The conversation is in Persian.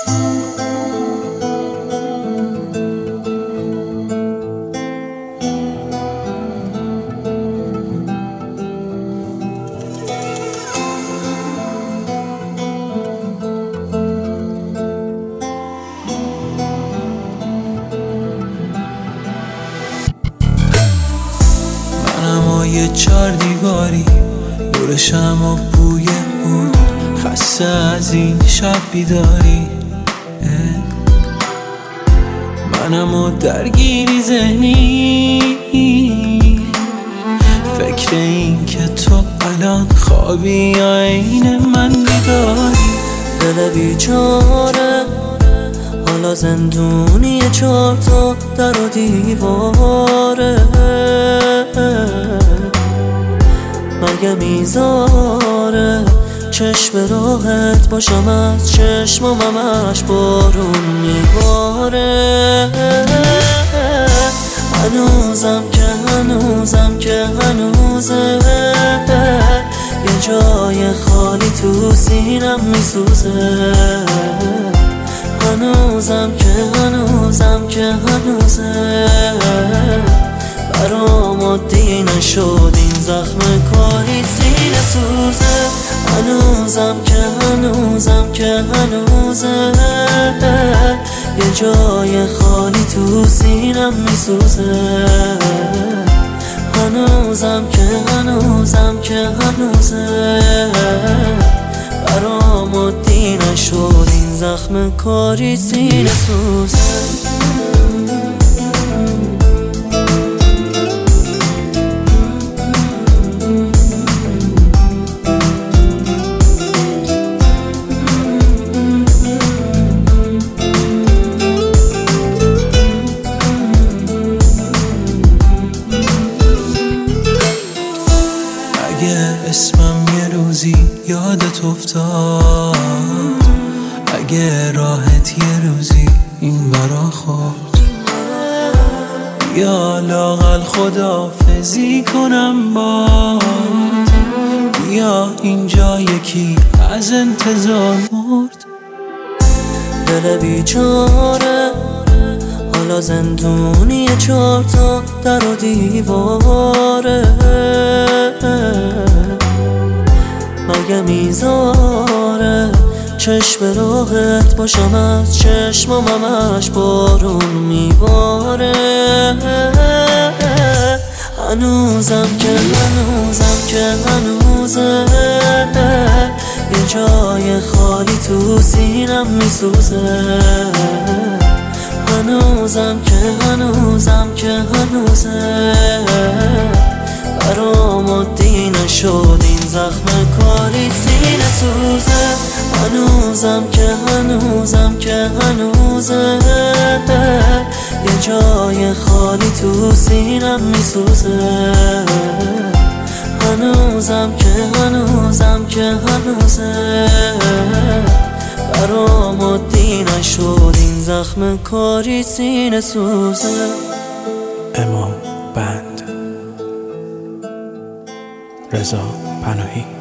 یه چار دیواری دورشم و بوی بود، خسته از این شب بیداری. منم و درگیری ذهنی، فکر این که تو الان خوابی یا عین من بیداری. دل بیچاره حالا زندونی، چار تا در و دیواره. مگه میذاره چشم راحت باشم از چشمم همش بارون میباره. هنوزم که هنوزه یه جای خالی تو سینم میسوزه. هنوزم که هنوزه برام عادی نشد این زخم کاری سینه سوزه. هنوزم که هنوزه یه جای خالی تو سینم میسوزه. هنوزم که هنوزه برام عادی نشد این زخم کاری سینه سوزه. اسمم یه روزی یادت افتاد، اگه راحت یه روزی این برا خود، یا لااقل خداحافظی کنم باد، یا اینجا یکی از انتظار مرد. دل بیچاره حالا زندونی، چار تا در و دیواره. مگه میذاره چشم راحت باشم از چشمم همش بارون میباره. هنوزم که هنوزه یه جای خالی تو سینم میسوزه. هنوزم که هنوزه برام عادی نشد این زخم کاری سینه سوزه. هنوزم که هنوزه یه جای خالی تو سینم میسوزه. هنوزم که هنوزه برام عادی نشد این زخم کاری سینه سوزه. امام بند، رضا پناهی.